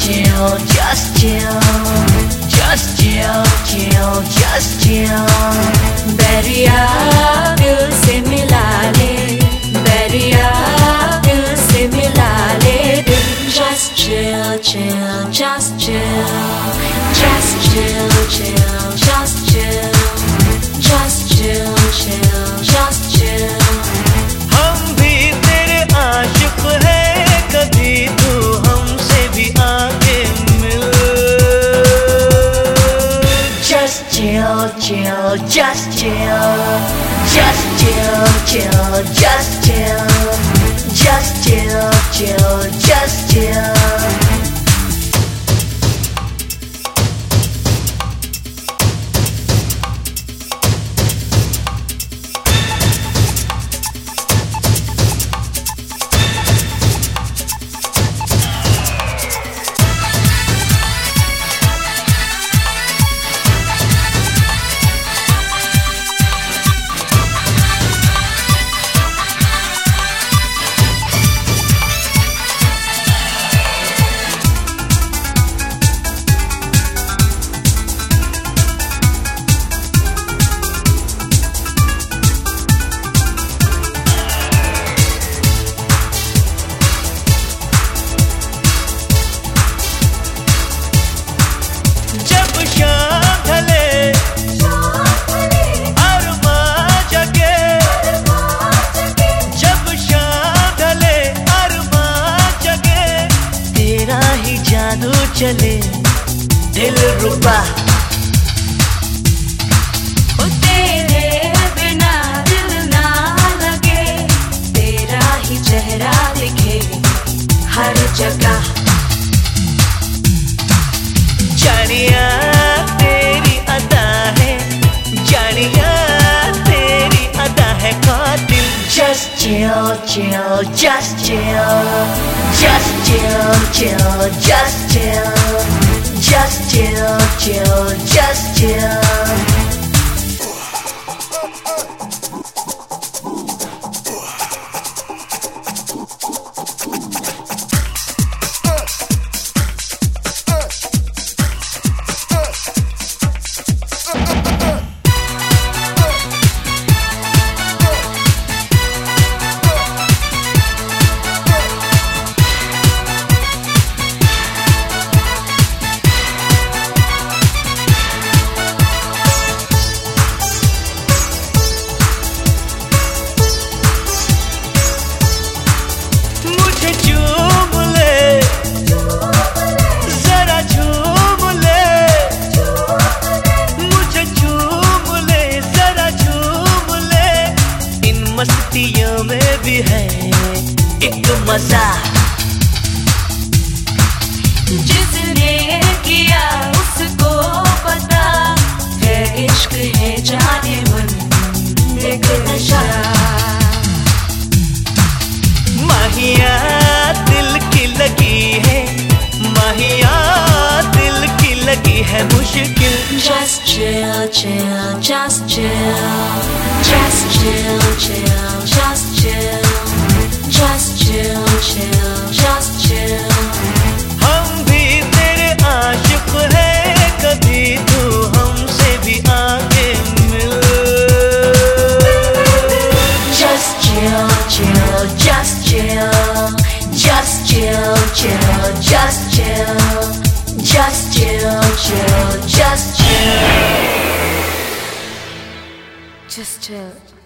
chill, just chill, just chill, chill, just chill. Bairiya दिल से मिला ले, बैरिया दिल से मिला ले दिल. Just chill, chill, just chill, just chill, chill, just chill, just chill, chill, just chill. हम भी तेरे आशिक हैं, कभी तू हमसे भी आगे मिल. Just chill, chill, just chill, just chill, chill, just chill, just chill, chill, just chill. जादू चले दिल रुबा, तेरे बिना दिल ना लगे, तेरा ही चेहरा दिखे हर जगह. जानिया तेरी अदा है, जानिया तेरी अदा है कातिल. Just chill, chill, just chill, just chill, chill, just chill, just chill, chill, just chill. मस्तियों में भी है एक मजा, जिसने किया उसको पता है, इश्क है जाने मन एक नशा. माहिया दिल की लगी है, माहिया दिल की लगी है मुश्किल. Just chill, chill, just chill, just chill, chill, just chill, just chill, chill, just chill. हम भी तेरे आशिक हैं, कभी तू हमसे भी आगे मिल. Just chill, chill, just chill, just chill, chill, just chill, just chill, chill, just chill, just chill.